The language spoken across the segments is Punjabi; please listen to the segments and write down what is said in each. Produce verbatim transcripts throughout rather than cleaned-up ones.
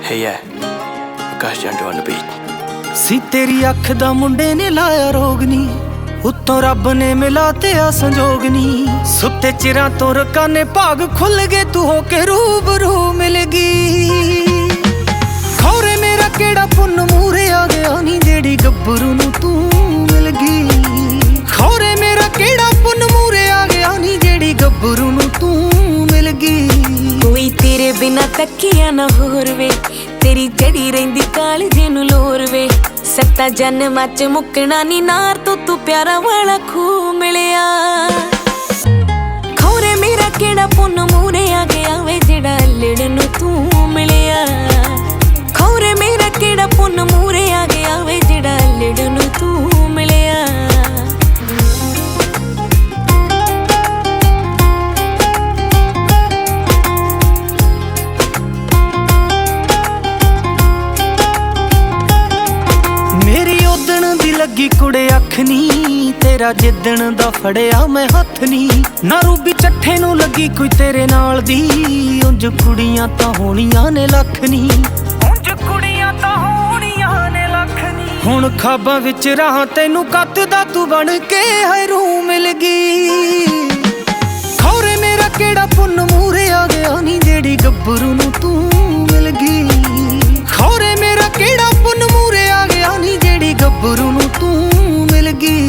Hey yeah, Akash Jandu on the beat. ਸੀ ਤੇਰੀ ਅੱਖ ਦਾ ਮੁੰਡੇ ਨੇ ਲਾਇਆ ਰੋਗ ਨੀ, ਉੱਤੋਂ ਰੱਬ ਨੇ ਮਿਲਾ ਤੇ ਆ ਸੰਜੋਗ ਨੀ। ਸੁੱਤੇ ਚਿਰਾਂ ਤੋਂ ਰਕਾਨੇ ਭਾਗ ਖੁੱਲ ਗਏ, ਤੂੰ ਹੋ ਕੇ ਰੂਬਰੂ ਮਿਲ ਗਈ। ਖੌਰੇ ਮੇਰਾ ਕਿਹੜਾ ਪੁੰਨ ਮੂਰੇ ਆ ਗਿਆ ਨੀ, ਜਿਹੜੀ ਗੱਭਰੂ ਨੂੰ ਤੂੰ ਮਿਲ ਗਈ। ਖੌਰੇ ਮੇਰਾ ਕਿਹੜਾ ਪੁੰਨ ਮੂਰੇ ਆ ਗਿਆ ਨੀ, ਜਿਹੜੀ ਗੱਭਰੂ ਨੂੰ ਤੂੰ ਮਿਲ ਗਈ। ਕੋਈ ਤੇਰੇ ਬਿਨਾ ਤੱਕਿਆ ਨਾ ਹੋਰ ਵੇ, ਤੇਰੀ ਜੜੀ ਰਹਿੰਦੀ ਕਾਲਜੇ ਨੂੰ ਲੋਰ ਵੇ। ਸੱਤਾ ਜਨਮਾਂ ਚ ਮੁੱਕਣਾ ਨੀ ਨਾਰ ਤੋਂ ਤੂੰ ਪਿਆਰਾ ਵਾਲਾ ਖੂਹ ਮਿਲਿਆ। ਖੌਰੇ ਮੇਰਾ ਕਿਹੜਾ ਪੁੰਨ ਮੂਰੇ ਆ ਗਿਆ ਵੇ, ਜਿਹੜਾ ਅਲੜ ਨੂੰ ਤੂੰ ਮਿਲਿਆ। ਖੌਰੇ ਮੇਰਾ ਕਿਹੜਾ ਪੁੰਨ ਮੂਰੇ ਆ ਗਿਆ ਵੇ, ਜਿਹੜਾ ਅਲੜ ਨੂੰ ਤੂੰ ਮਿਲਿਆ। ਲੱਗੀ ਕੁੜੇ ਅੱਖ ਨੀ, ਤੇਰਾ ਜਿੱਦਣ ਦਾ ਫੜਿਆ ਮੈਂ ਹੱਥ ਨੀ। ਨਾ ਰੂਬੀ ਚੱਠੇ ਨੂੰ ਲੱਗੀ ਕੋਈ ਤੇਰੇ ਨਾਲ ਦੀ, ਉਂਝ ਕੁੜੀਆਂ ਤਾਂ ਹੋਣੀਆਂ ਨੇ ਲੱਖ ਨੀ। ਉਂਝ ਕੁੜੀਆਂ ਤਾਂ ਹੋਣੀਆਂ ਨੇ ਲੱਖ ਨੀ। ਹੁਣ ਖਾਬਾਂ ਵਿੱਚ ਰਾਹ ਤੈਨੂੰ ਕੱਤਦਾ ਤੂੰ ਬਣ ਕੇ ਹੈ ਰੂਹ ਮਿਲ ਗਈ। ਖੌਰੇ ਮੇਰਾ ਕਿਹੜਾ ਪੁੰਨ ਮੂਰੇ ਆ ਗਿਆ ਨੀ, ਜਿਹੜੀ ਗੱਭਰੂ ਨੂੰ ਤੂੰ ਮਿਲ ਗਈ। ਖੌਰੇ ਮੇਰਾ ਕਿਹੜਾ ਪੁੰਨ ਮੂਰੇ ਆ ਗਿਆ ਨੀ, ਜਿਹੜੀ ਗੱਭਰੂ ਨੂੰ ਤੂੰ ਮਿਲ ਗਈ।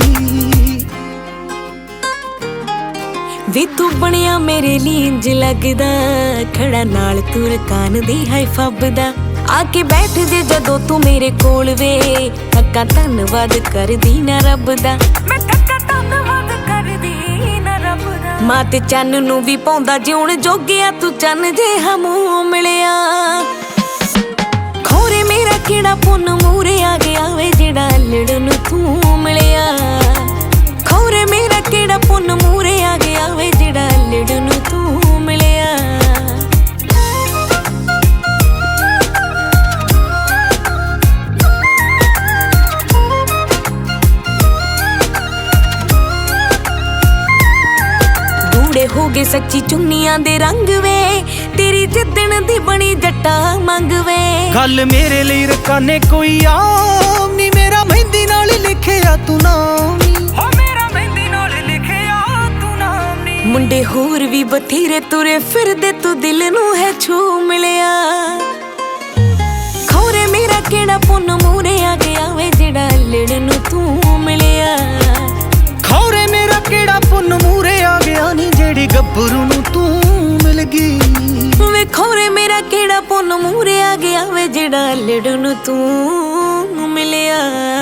ਵੇ ਤੂੰ ਬਣਿਆ ਮੇਰੇ ਲਈ ਇੰਜ ਲੱਗਦਾ, ਖੜਾ ਨਾਲ ਤੂੰ ਰਕਾਨ ਦੀ ਹੈ ਫੱਬਦਾ। ਆ ਕੇ ਬੈਠ ਜੇ ਜਦੋਂ ਤੂੰ ਮੇਰੇ ਕੋਲ ਵੇ, ਥੱਕਾ ਧੰਨਵਾਦ ਕਰਦੀ ਨਾ ਰੱਬ ਦਾ। ਮੈਂ ਥੱਕਾ ਧੰਨਵਾਦ ਕਰਦੀ ਨਾ ਰੱਬ ਦਾ। ਮਾਂ ਤੇ ਚੰਨ ਨੂੰ ਵੀ ਪਾਉਂਦਾ ਜਿਉਣ ਜੋਗਿਆ, ਤੂੰ ਚੰਨ ਜਿਹਾ ਮੂੰਹ ਮਿਲਿਆ। ਖੌਰੇ ਮੇਰਾ ਕਿਹੜਾ ਪੁੰਨ ਮੂਰੇ ਆ ਗਿਆ ਵੇ, ਜਿਹੜਾ ਅਲੜ ਨੂੰ ਤੂੰ ਮਿਲਿਆ। ਖੌਰੇ ਮੇਰਾ ਕਿਹੜਾ ਪੁੰਨ ਮੂਰੇ ਆ ਗਿਆ ਵੇ, ਜਿਹੜਾ ਅਲੜ ਨੂੰ ਤੂੰ ਮਿਲਿਆ। ਗੂੜੇ ਹੋ ਗਏ ਸੱਚੀ ਚੁੰਨੀਆਂ ਦੇ ਰੰਗ ਵੇ, ਤੇਰੀ ਜਿੱਦਣ ਦੀ ਬਣੀ ਜੱਟਾ ਮੰਗ ਵੇ। ਗੱਲ ਮੇਰੇ ਲਈ ਰਕਾਨੇ ਕੋਈ ਆਮ ਨੀ, ਮੇਰਾ ਮਹਿੰਦੀ ਨਾਲ ਲਿਖਿਆ ਤੂੰ ਨਾਮ ਨੀ। ਹੋ ਮੇਰਾ ਮਹਿੰਦੀ ਨਾਲ ਲਿਖਿਆ ਤੂੰ ਨਾਮ ਨੀ। ਮੁੰਡੇ ਹੋਰ ਵੀ ਬਥੇਰੇ ਤੁਰੇ ਫਿਰਦੇ, ਤੂੰ ਦਿਲ ਨੂੰ ਹੈ ਛੂ ਮਿਲਿਆ। ਖੌਰੇ ਮੇਰਾ ਕਿਹੜਾ ਪੁੰਨ ਮੂਰੇ ਆ ਗਿਆ ਵੇ, ਜਿਹੜਾ ਅਲੜ ਨੂੰ ਤੂੰ ਮਿਲਿਆ। ਖੌਰੇ ਮੇਰਾ ਕਿਹੜਾ ਪੁੰਨ ਮੂਰੇ ਆ ਗਿਆ ਨੀ, ਜਿਹੜੀ ਗੱਭਰੂ ਨੂੰ ਤੂੰ ਮਿਲ ਗਈ। ਵੇ ਖੌਰੇ ਮੇਰਾ ਕਿਹੜਾ ਪੁੰਨ ਮੂਰੇ ਆ ਗਿਆ ਵੇ, ਜਿਹੜਾ ਅਲੜ ਨੂੰ ਤੂੰ ਮਿਲਿਆ।